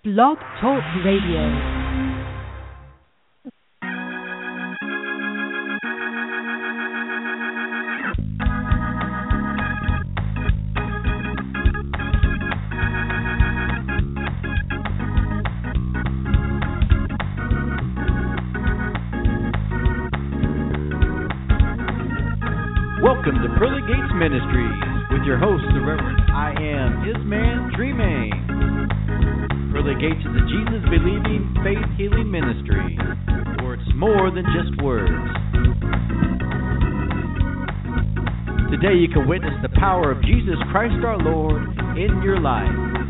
Blog Talk Radio. Welcome to Pearly Gates Ministries with your host, the Reverend I Am His Man, Dreaming. Pearly Gates is a Jesus-believing, faith-healing ministry, where it's more than just words. Today you can witness the power of Jesus Christ our Lord in your life.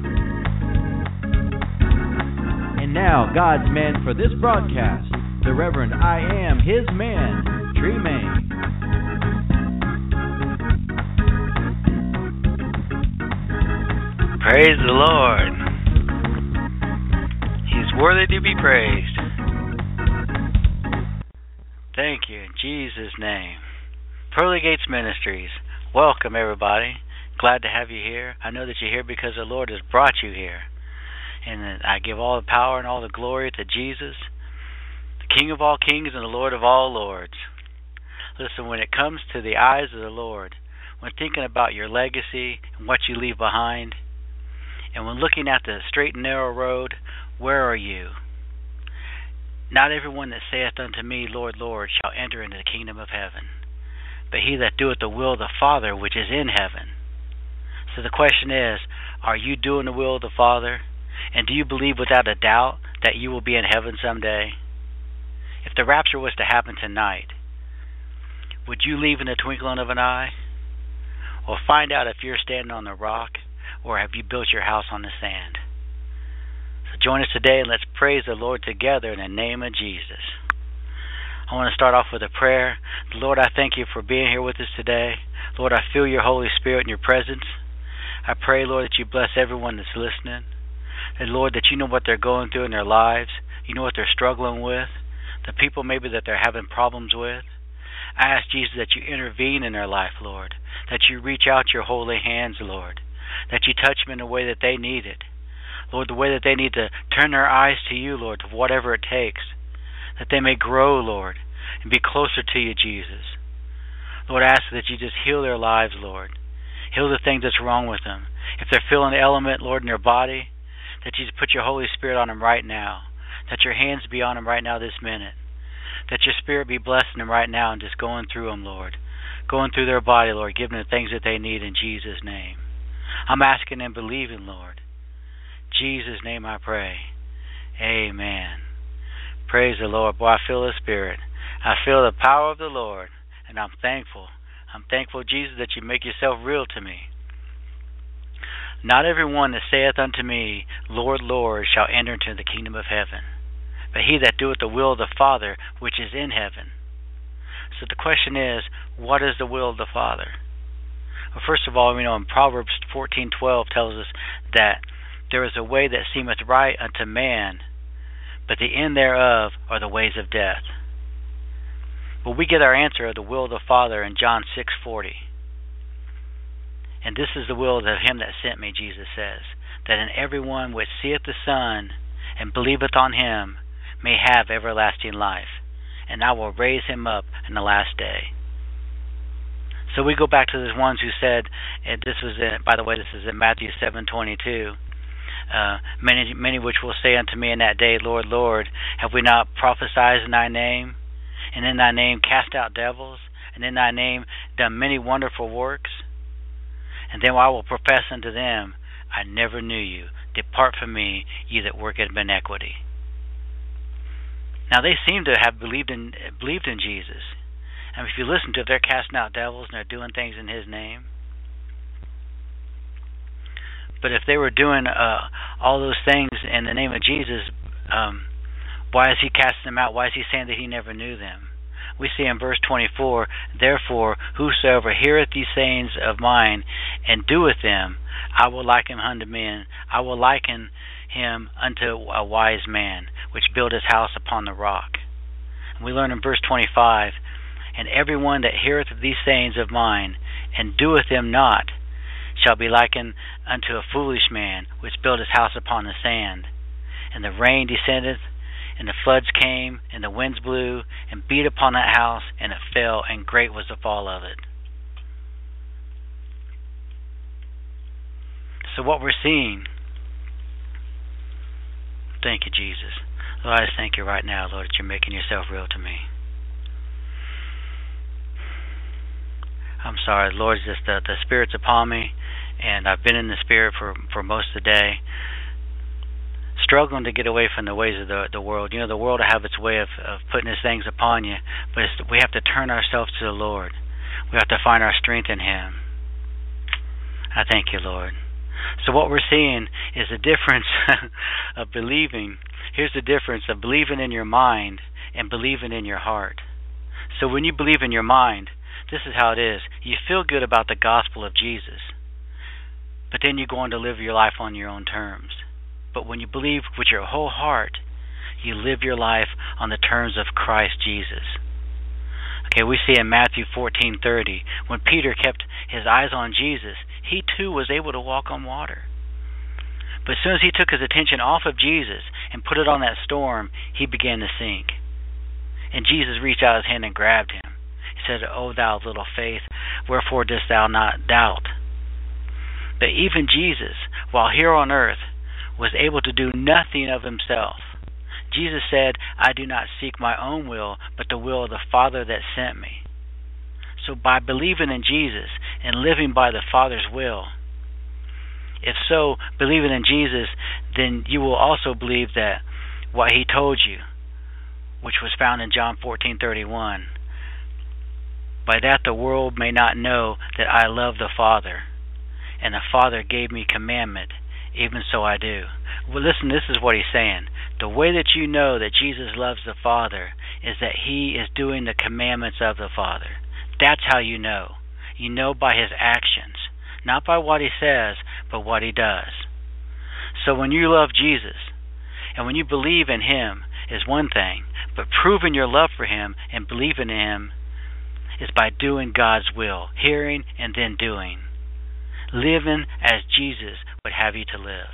And now, God's man for this broadcast, the Reverend I Am His Man, Dreaming. Praise the Lord. He's worthy to be praised. Thank you in Jesus' name. Pearly Gates Ministries. Welcome, everybody. Glad to have you here. I know that you're here because the Lord has brought you here. And I give all the power and all the glory to Jesus, the King of all kings and the Lord of all lords. Listen, when it comes to the eyes of the Lord, when thinking about your legacy and what you leave behind, and when looking at the straight and narrow road, where are you? Not everyone that saith unto me, Lord, Lord, shall enter into the kingdom of heaven, but he that doeth the will of the Father which is in heaven. So the question is, are you doing the will of the Father? And do you believe without a doubt that you will be in heaven someday? If the rapture was to happen tonight, would you leave in the twinkling of an eye? Or find out if you're standing on the rock, or have you built your house on the sand? So join us today and let's praise the Lord together in the name of Jesus. I want to start off with a prayer. Lord, I thank you for being here with us today. Lord, I feel your Holy Spirit in your presence. I pray, Lord, that you bless everyone that's listening. And Lord, that you know what they're going through in their lives. You know what they're struggling with. The people maybe that they're having problems with. I ask Jesus that you intervene in their life, Lord. That you reach out your holy hands, Lord. That you touch them in the way that they need it. Lord, the way that they need to turn their eyes to you, Lord, to whatever it takes. That they may grow, Lord, and be closer to you, Jesus. Lord, I ask that you just heal their lives, Lord. Heal the things that's wrong with them. If they're feeling the element, Lord, in their body, that you just put your Holy Spirit on them right now. That your hands be on them right now this minute. That your Spirit be blessing them right now and just going through them, Lord. Going through their body, Lord, giving them the things that they need in Jesus' name. I'm asking and believing, Lord. In Jesus' name I pray. Amen. Praise the Lord. Boy, I feel the Spirit. I feel the power of the Lord, and I'm thankful. I'm thankful, Jesus, that you make yourself real to me. Not everyone that saith unto me, Lord, Lord, shall enter into the kingdom of heaven, but he that doeth the will of the Father which is in heaven. So the question is, what is the will of the Father? Well, first of all, we know in Proverbs 14:12 tells us that there is a way that seemeth right unto man, but the end thereof are the ways of death. Well, we get our answer of the will of the Father in John 6:40. And this is the will of him that sent me, Jesus says, that in everyone which seeth the Son and believeth on him may have everlasting life, and I will raise him up in the last day. So we go back to those ones who said, and this was in, by the way, this is in Matthew 7:22. Many which will say unto me in that day, Lord, Lord, have we not prophesied in thy name, and in thy name cast out devils, and in thy name done many wonderful works? And then I will profess unto them, I never knew you. Depart from me, ye that work in iniquity. Now they seem to have believed in Jesus. And if you listen to it, they're casting out devils and they're doing things in his name. But if they were doing all those things in the name of Jesus, why is he casting them out? Why is he saying that he never knew them? We see in verse 24, therefore, whosoever heareth these sayings of mine and doeth them, I will liken him unto men. I will liken him unto a wise man, which built his house upon the rock. And we learn in verse 25, and everyone that heareth these sayings of mine and doeth them not shall be likened unto a foolish man which built his house upon the sand. and the rain descended, and the floods came, and the winds blew, and beat upon that house, and it fell, and great was the fall of it. So what we're seeing, thank you, Jesus. Lord, I just thank you right now, Lord, that you're making yourself real to me. I'm sorry, Lord, just the Spirit's upon me, and I've been in the Spirit for most of the day, struggling to get away from the ways of the world. You know, the world will have its way of putting its things upon you, but we have to turn ourselves to the Lord. We have to find our strength in Him. I thank you, Lord. So what we're seeing is the difference of believing. Here's the difference of believing in your mind and believing in your heart. So when you believe in your mind, this is how it is. You feel good about the gospel of Jesus, but then you go on to live your life on your own terms. But when you believe with your whole heart, you live your life on the terms of Christ Jesus. Okay, we see in Matthew 14:30, when Peter kept his eyes on Jesus, he too was able to walk on water. But as soon as he took his attention off of Jesus and put it on that storm, he began to sink. And Jesus reached out his hand and grabbed him. He said, "O thou of little faith, wherefore dost thou not doubt?" But even Jesus, while here on earth, was able to do nothing of himself. Jesus said, "I do not seek my own will, but the will of the Father that sent me." So by believing in Jesus and living by the Father's will, if so, believing in Jesus, then you will also believe that what He told you, which was found in John 14:31, by that the world may not know that I love the Father, and the Father gave me commandment, even so I do. Well, listen, this is what He's saying. The way that you know that Jesus loves the Father is that He is doing the commandments of the Father. That's how you know. You know by His actions, not by what He says, but what He does. So when you love Jesus and when you believe in Him is one thing, but proving your love for Him and believing in Him is by doing God's will, hearing and then doing, living as Jesus would have you to live.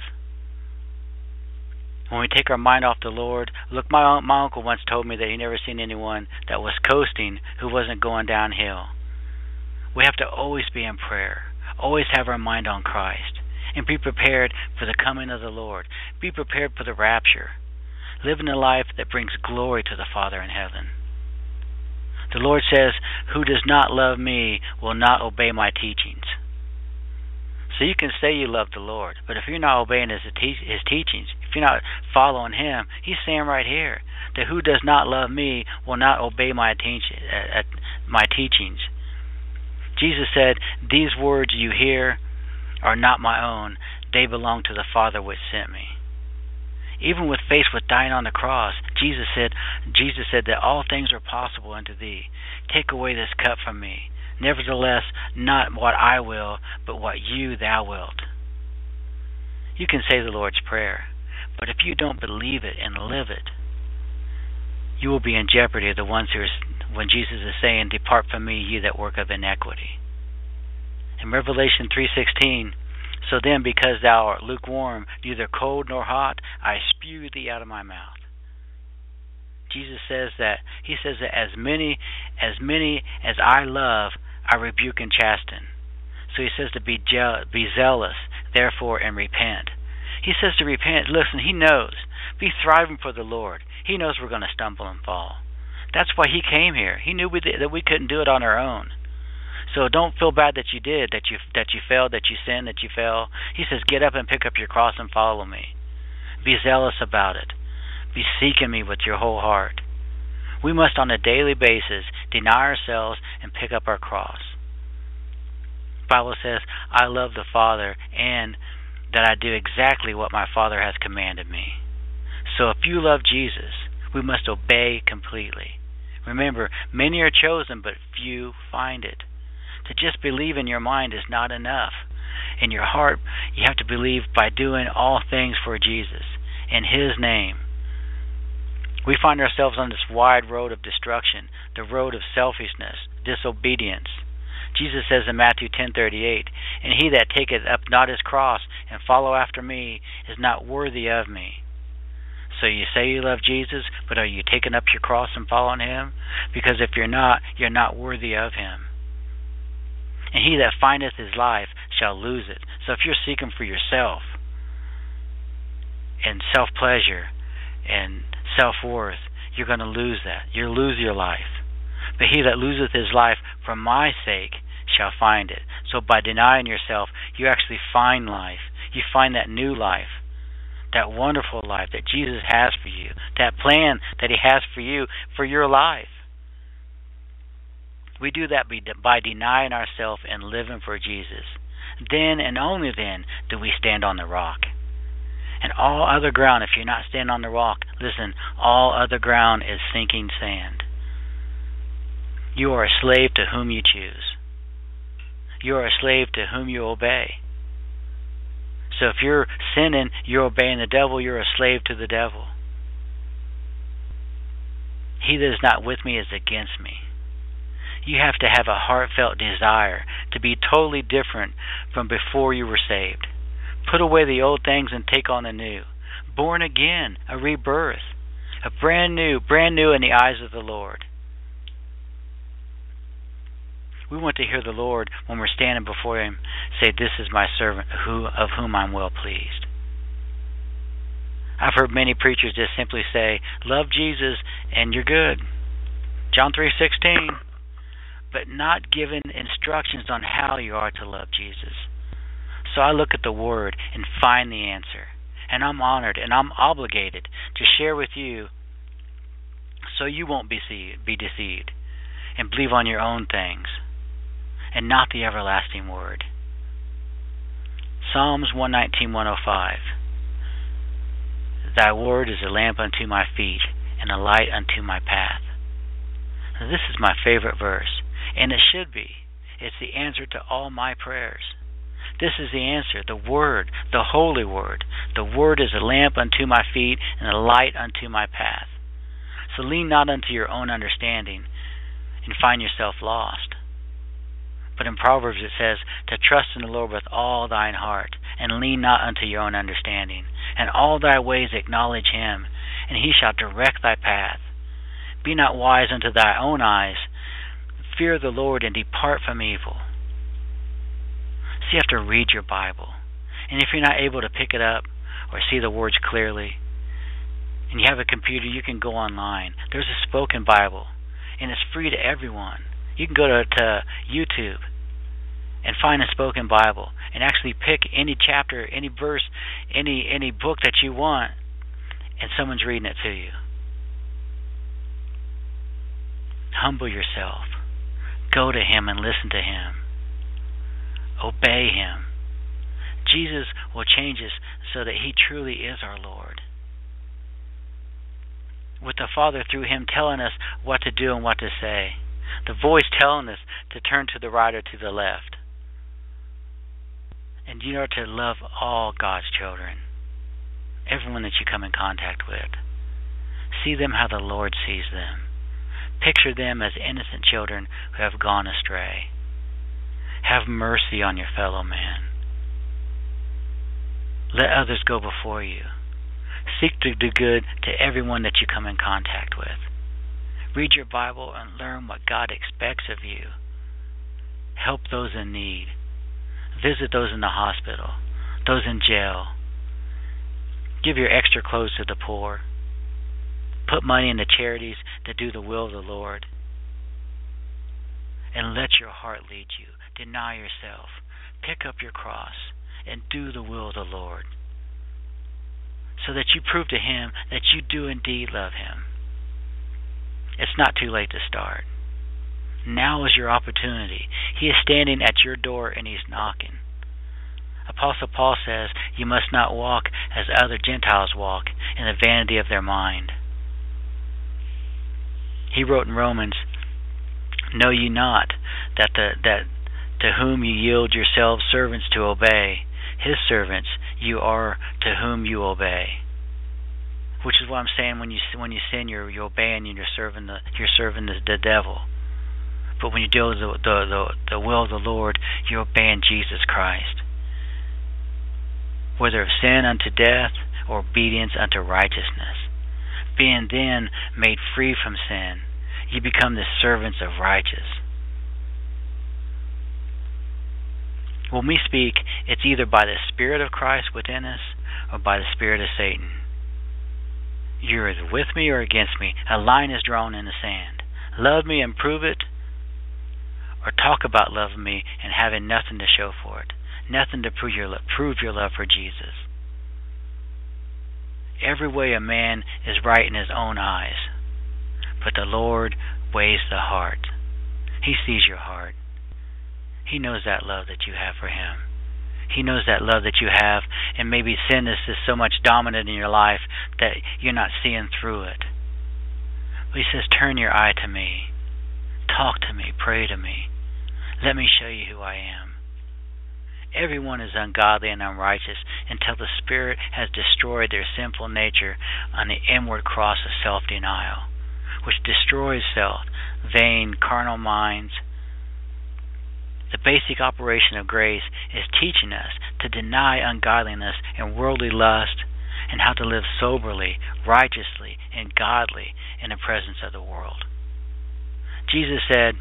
When we take our mind off the Lord, look, my uncle once told me that he never seen anyone that was coasting who wasn't going downhill. We have to always be in prayer, always have our mind on Christ, and be prepared for the coming of the Lord. Be prepared for the rapture. Living a life that brings glory to the Father in heaven. The Lord says, "Who does not love me will not obey my teachings." So you can say you love the Lord, but if you're not obeying His teachings, if you're not following Him, He's saying right here that who does not love me will not obey my teachings. Jesus said, "These words you hear are not my own. They belong to the Father which sent me." Even with faced with dying on the cross, Jesus said that all things are possible unto thee. Take away this cup from me. Nevertheless, not what I will, but what thou wilt. You can say the Lord's Prayer, but if you don't believe it and live it, you will be in jeopardy of the ones when Jesus is saying, "Depart from me, ye that work of iniquity." In Revelation 3:16, "So then, because thou art lukewarm, neither cold nor hot, I spew thee out of my mouth." Jesus says that as many as I love, I rebuke and chasten. So He says to be zealous, therefore, and repent. He says to repent. Listen, He knows. Be thriving for the Lord. He knows we're going to stumble and fall. That's why He came here. He knew that we couldn't do it on our own. So don't feel bad that you did, that you failed, that you sinned, that you fell. He says, get up and pick up your cross and follow me. Be zealous about it. Be seeking me with your whole heart. We must on a daily basis deny ourselves and pick up our cross. The Bible says, "I love the Father and that I do exactly what my Father has commanded me." So if you love Jesus, we must obey completely. Remember, many are chosen, but few find it. To just believe in your mind is not enough. In your heart, you have to believe by doing all things for Jesus, in His name. We find ourselves on this wide road of destruction, the road of selfishness, disobedience. Jesus says in Matthew 10:38, "And he that taketh up not his cross and follow after me is not worthy of me." So you say you love Jesus, but are you taking up your cross and following him? Because if you're not worthy of him. And he that findeth his life shall lose it. So if you're seeking for yourself and self-pleasure and self-worth, you're going to lose that. You'll lose your life. But he that loseth his life for my sake shall find it. So by denying yourself, you actually find life. You find that new life, that wonderful life that Jesus has for you, that plan that he has for you, for your life. We do that by denying ourselves and living for Jesus. Then and only then do we stand on the rock. And all other ground, if you're not standing on the rock, listen, all other ground is sinking sand. You are a slave to whom you choose. You are a slave to whom you obey. So if you're sinning, you're obeying the devil, you're a slave to the devil. He that is not with me is against me. You have to have a heartfelt desire to be totally different from before you were saved. Put away the old things and take on the new. Born again, a rebirth, a brand new in the eyes of the Lord. We want to hear the Lord when we're standing before him say, "This is my servant of whom I'm well pleased." I've heard many preachers just simply say, "Love Jesus and you're good." John 3:16. But not given instructions on how you are to love Jesus. So I look at the Word and find the answer. And I'm honored and I'm obligated to share with you so you won't be deceived and believe on your own things and not the everlasting Word. Psalms 119:105. Thy word is a lamp unto my feet and a light unto my path. Now, this is my favorite verse. And it should be. It's the answer to all my prayers. This is the answer, the Word, the Holy Word. The Word is a lamp unto my feet and a light unto my path. So lean not unto your own understanding and find yourself lost. But in Proverbs it says to trust in the Lord with all thine heart and lean not unto your own understanding. And all thy ways acknowledge him, and he shall direct thy path. Be not wise unto thy own eyes. Fear the Lord and depart from evil. So you have to read your Bible. And if you're not able to pick it up or see the words clearly, and you have a computer, you can go online. There's a spoken Bible, and it's free to everyone. You can go to YouTube and find a spoken Bible and actually pick any chapter, any verse, any book that you want, and someone's reading it to you. Humble yourself. Go to him and listen to him. Obey him. Jesus will change us so that he truly is our Lord. With the Father through him telling us what to do and what to say. The voice telling us to turn to the right or to the left. And you are to love all God's children. Everyone that you come in contact with. See them how the Lord sees them. Picture them as innocent children who have gone astray. Have mercy on your fellow man. Let others go before you. Seek to do good to everyone that you come in contact with. Read your Bible and learn what God expects of you. Help those in need. Visit those in the hospital, those in jail. Give your extra clothes to the poor. Put money into charities to do the will of the Lord. And let your heart lead you. Deny yourself. Pick up your cross and do the will of the Lord. So that you prove to him that you do indeed love him. It's not too late to start. Now is your opportunity. He is standing at your door and he's knocking. Apostle Paul says you must not walk as other Gentiles walk in the vanity of their mind. He wrote in Romans, "Know ye not that to whom you yield yourselves servants to obey, his servants you are to whom you obey." Which is what I'm saying. When you sin, you're obeying and you're serving the devil. But when you do the will of the Lord, you're obeying Jesus Christ. Whether of sin unto death or obedience unto righteousness. being then made free from sin, you become the servants of righteousness. When we speak, it's either by the Spirit of Christ within us or by the spirit of Satan. You're either with me or against me. A line is drawn in the sand. Love me and prove it, or talk about loving me and having nothing to show for it, nothing to prove your love for Jesus. Every way a man is right in his own eyes, but the Lord weighs the heart. He sees your heart. He knows that love that you have for Him. He knows that love that you have, and maybe sin is just so much dominant in your life that you're not seeing through it. But He says, turn your eye to me. Talk to me. Pray to me. Let me show you who I am. Everyone is ungodly and unrighteous until the Spirit has destroyed their sinful nature on the inward cross of self-denial, which destroys self, vain, carnal minds. The basic operation of grace is teaching us to deny ungodliness and worldly lust and how to live soberly, righteously, and godly in the presence of the world. Jesus said,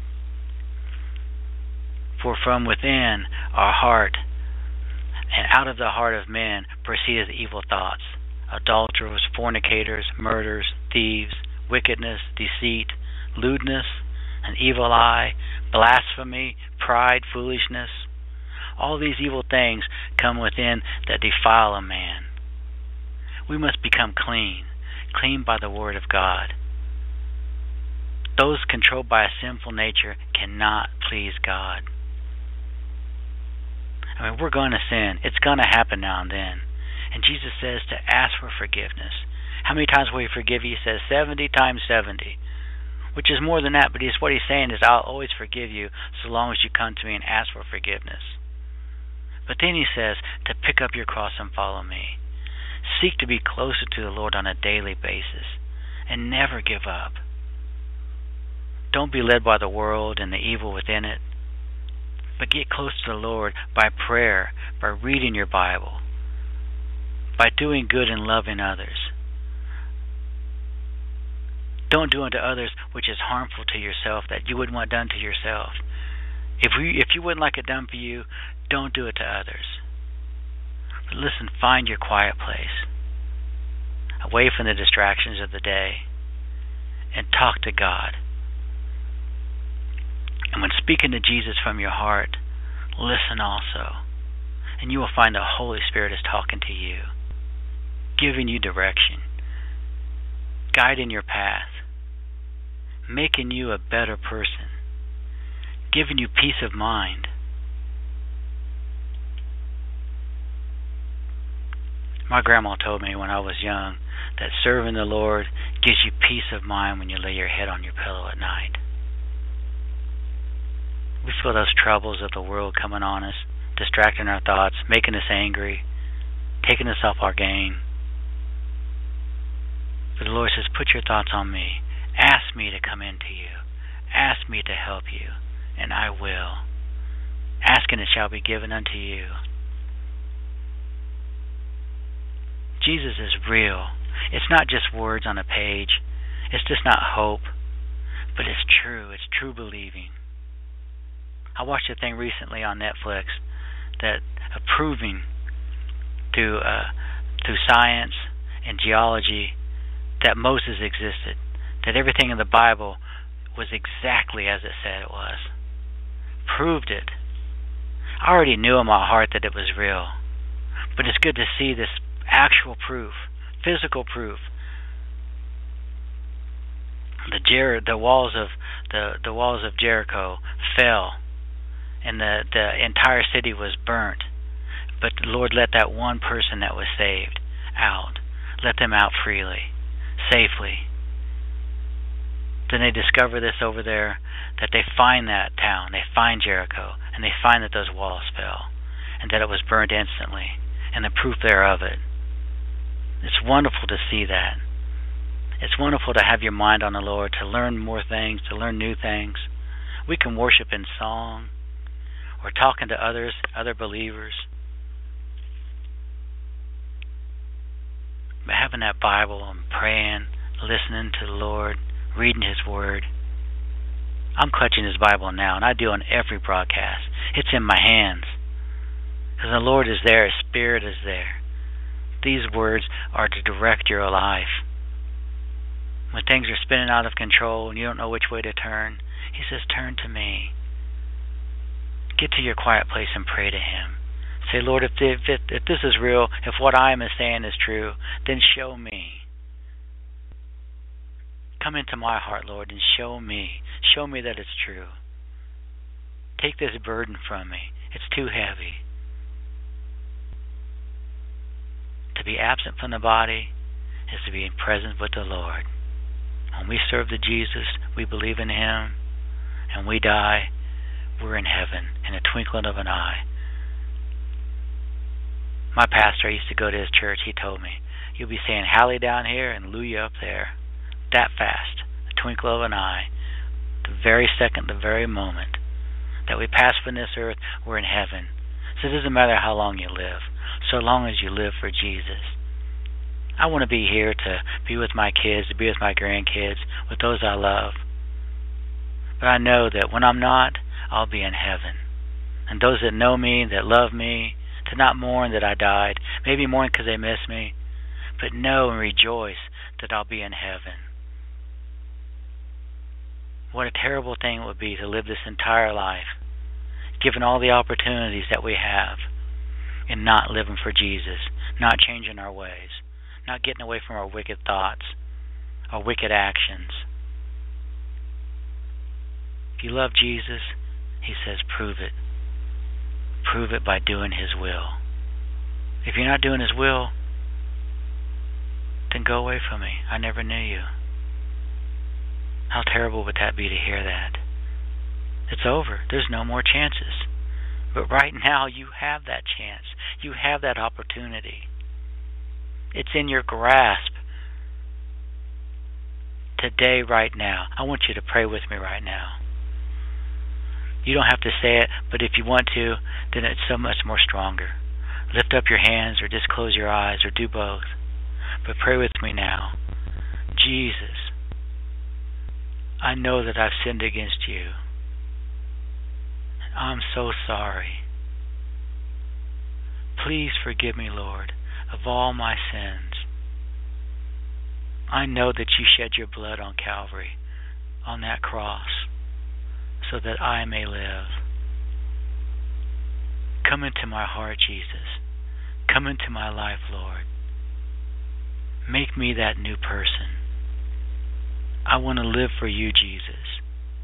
for from within our heart and out of the heart of men proceedeth evil thoughts, adulterers, fornicators, murderers, thieves, wickedness, deceit, lewdness, an evil eye, blasphemy, pride, foolishness. All these evil things come within that defile a man. We must become clean by the Word of God. Those controlled by a sinful nature cannot please God. I mean, we're going to sin. It's going to happen now and then. And Jesus says to ask for forgiveness. How many times will He forgive you? He says 70 times 70. Which is more than that, but what He's saying is, I'll always forgive you so long as you come to me and ask for forgiveness. But then He says to pick up your cross and follow me. Seek to be closer to the Lord on a daily basis and never give up. Don't be led by the world and the evil within it, but get close to the Lord by prayer, by reading your Bible, by doing good and loving others. Don't do unto others which is harmful to yourself, that you wouldn't want done to yourself. If you wouldn't like it done for you, don't do it to others. But listen, find your quiet place, away from the distractions of the day, and talk to God. And when speaking to Jesus from your heart, listen also, and you will find the Holy Spirit is talking to you, giving you direction, guiding your path, making you a better person, giving you peace of mind. My grandma told me when I was young that serving the Lord gives you peace of mind when you lay your head on your pillow at night. We feel those troubles of the world coming on us, distracting our thoughts, making us angry, taking us off our game. But the Lord says, put your thoughts on me. Ask me to come into you. Ask me to help you, and I will. Ask and it shall be given unto you. Jesus is real. It's not just words on a page. It's just not hope, but it's true. It's true believing. I watched a thing recently on Netflix that proving through science and geology that Moses existed, that everything in the Bible was exactly as it said it was. Proved it. I already knew in my heart that it was real, but it's good to see this actual proof, physical proof. The walls of Jericho fell, and the entire city was burnt. But the Lord let that one person that was saved out, let them out freely, safely. Then they discover this over there, that they find that town, they find Jericho, and they find that those walls fell, and that it was burned instantly, and the proof thereof it. It's wonderful to see that. It's wonderful to have your mind on the Lord, to learn more things, to learn new things. We can worship in song, or talking to others, other believers. But have having that Bible and praying, listening to the Lord, reading His Word. I'm clutching His Bible now, and I do on every broadcast. It's in my hands. Because the Lord is there, His Spirit is there. These words are to direct your life. When things are spinning out of control and you don't know which way to turn, He says, turn to me. Get to your quiet place and pray to Him. Say, Lord, if this is real, if what I am saying is true, then show me. Come into my heart, Lord, and show me. Show me that it's true. Take this burden from me. It's too heavy. To be absent from the body is to be present with the Lord. When we serve the Jesus, we believe in Him, and we die, we're in heaven in a twinkling of an eye. My pastor, I used to go to his church, he told me, you'll be saying Hallelujah down here and Hallelujah up there. That fast, a twinkle of an eye, the very second, the very moment that we pass from this earth, we're in heaven. So it doesn't matter how long you live, so long as you live for Jesus. I want to be here to be with my kids, to be with my grandkids, with those I love. But I know that when I'm not, I'll be in heaven. And those that know me, that love me, to not mourn that I died, maybe mourn because they miss me, but know and rejoice that I'll be in heaven. What a terrible thing it would be to live this entire life, given all the opportunities that we have, and not living for Jesus, not changing our ways, not getting away from our wicked thoughts, our wicked actions. If you love Jesus, He says, prove it. Prove it by doing His will. If you're not doing His will, then go away from me. I never knew you. How terrible would that be to hear that? It's over. There's no more chances. But right now, you have that chance. You have that opportunity. It's in your grasp. Today, right now. I want you to pray with me right now. You don't have to say it, but if you want to, then it's so much more stronger. Lift up your hands or just close your eyes or do both. But pray with me now. Jesus, I know that I've sinned against you. I'm so sorry. Please forgive me, Lord, of all my sins. I know that you shed your blood on Calvary, on that cross, so that I may live. Come into my heart, Jesus. Come into my life, Lord. Make me that new person. I want to live for you, Jesus.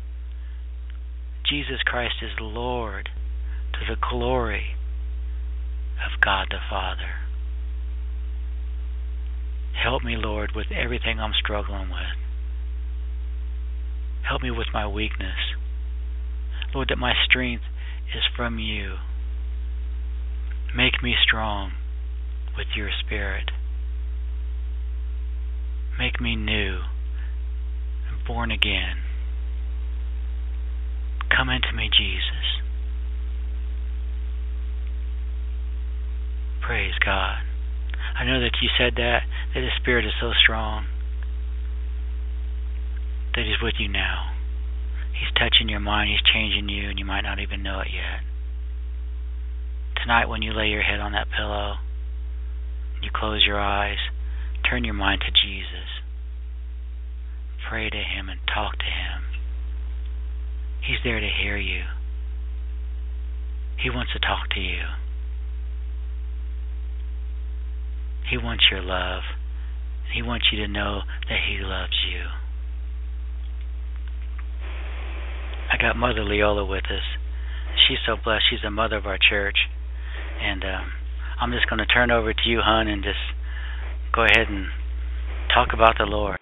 Jesus Christ is Lord to the glory of God the Father. Help me, Lord, with everything I'm struggling with. Help me with my weakness. Lord, that my strength is from you. Make me strong with your Spirit. Make me new and born again. Come into me, Jesus. Praise God. I know that you said that His Spirit is so strong that He's with you now. He's touching your mind, He's changing you, and you might not even know it yet. Tonight when you lay your head on that pillow, you close your eyes, turn your mind to Jesus. Pray to Him and talk to Him. He's there to hear you. He wants to talk to you. He wants your love. He wants you to know that He loves you. I got Mother Leola with us. She's so blessed. She's the mother of our church. And I'm just going to turn over to you, hon, and just go ahead and talk about the Lord.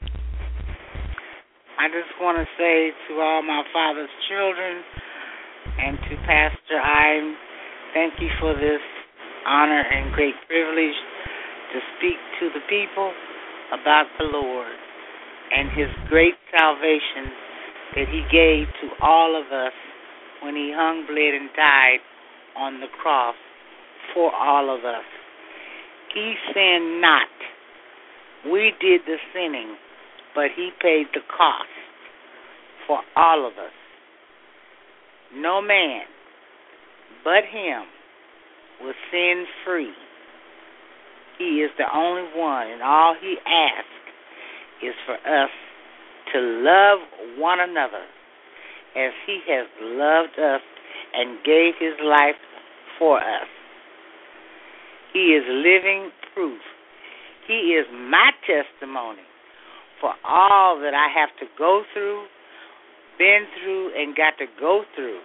I just want to say to all my father's children and to Pastor Iam, thank you for this honor and great privilege to speak to the people about the Lord and His great salvation that He gave to all of us when He hung, bled, and died on the cross for all of us. He sinned not, We did the sinning, but he paid the cost for all of us. No man but him was sin free. He is the only one, and all he asks is for us to love one another as he has loved us and gave his life for us. He is living proof. He is my testimony for all that I have to go through, been through, and got to go through.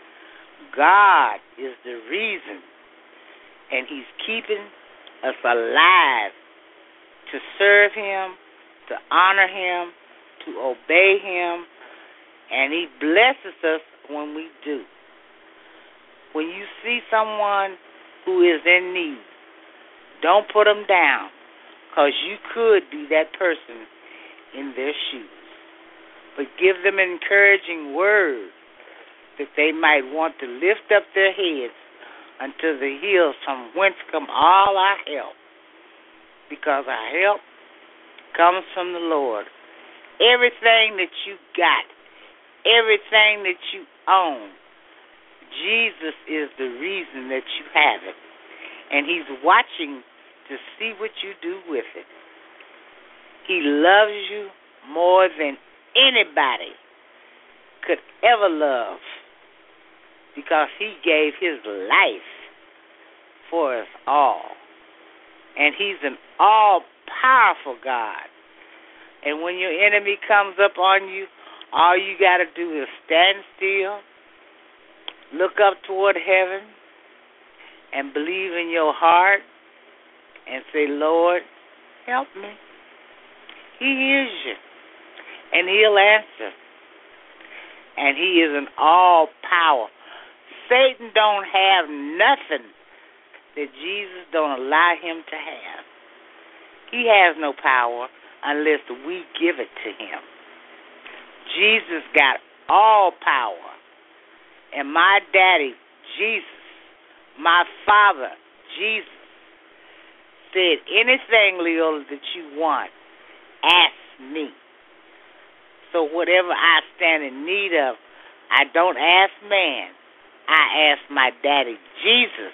God is the reason, and he's keeping us alive to serve him, to honor him, to obey him, and he blesses us when we do. When you see someone who is in need, don't put them down, because you could be that person in their shoes. But give them an encouraging word that they might want to lift up their heads unto the hills from whence come all our help, because our help comes from the Lord. Everything that you got, everything that you own, Jesus is the reason that you have it, and he's watching to see what you do with it. He loves you more than anybody could ever love, because he gave his life for us all. And he's an all-powerful God. And when your enemy comes up on you, all you got to do is stand still, look up toward heaven, and believe in your heart and say, Lord, help me. He hears you, and he'll answer. And he is an all-power. Satan don't have nothing that Jesus don't allow him to have. He has no power unless we give it to him. Jesus got all power. And my daddy, Jesus, my father, Jesus, said, anything, Leola, that you want, ask me. So whatever I stand in need of, I don't ask man. I ask my daddy, Jesus.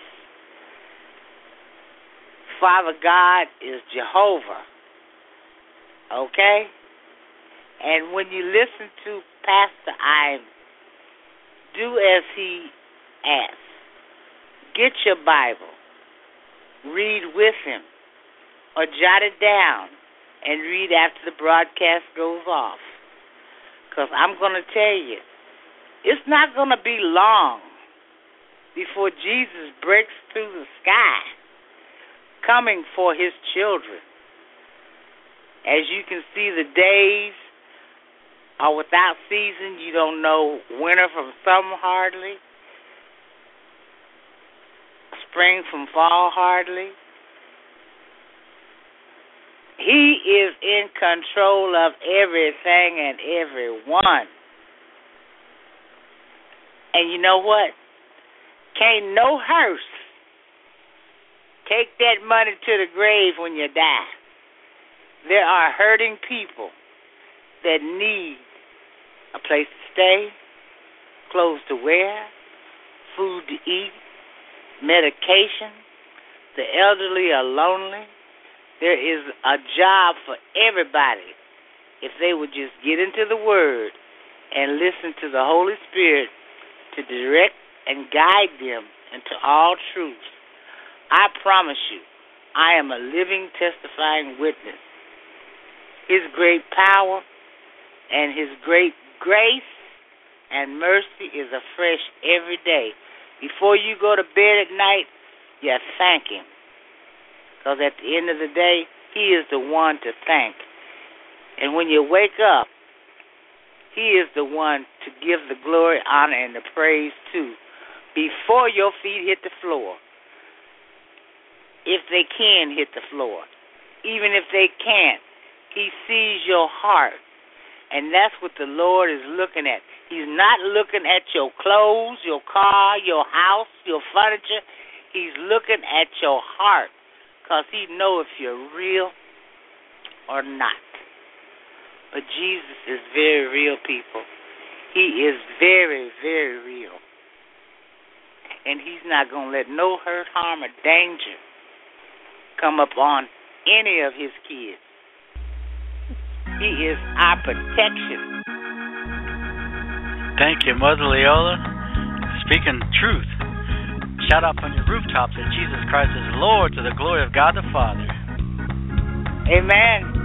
Father God is Jehovah. Okay? And when you listen to Pastor Ivan, do as he asks. Get your Bible. Read with him. Or jot it down and read after the broadcast goes off. Because I'm going to tell you, it's not going to be long before Jesus breaks through the sky, coming for his children. As you can see, the days are without season. You don't know winter from summer hardly, spring from fall hardly. He is in control of everything and everyone. And you know what? Can't no hearse take that money to the grave when you die. There are hurting people that need a place to stay, clothes to wear, food to eat, medication. The elderly are lonely. There is a job for everybody if they would just get into the Word and listen to the Holy Spirit to direct and guide them into all truth. I promise you, I am a living, testifying witness. His great power and his great grace and mercy is afresh every day. Before you go to bed at night, you thank him. Because at the end of the day, he is the one to thank. And when you wake up, he is the one to give the glory, honor, and the praise to before your feet hit the floor. If they can hit the floor. Even if they can't, he sees your heart. And that's what the Lord is looking at. He's not looking at your clothes, your car, your house, your furniture. He's looking at your heart. Because he knows if you're real or not. But Jesus is very real, people. He is very, very real. And he's not going to let no hurt, harm, or danger come upon any of his kids. He is our protection. Thank you, Mother Leola. Speaking truth. Shout out from your rooftops that Jesus Christ is Lord to the glory of God the Father. Amen.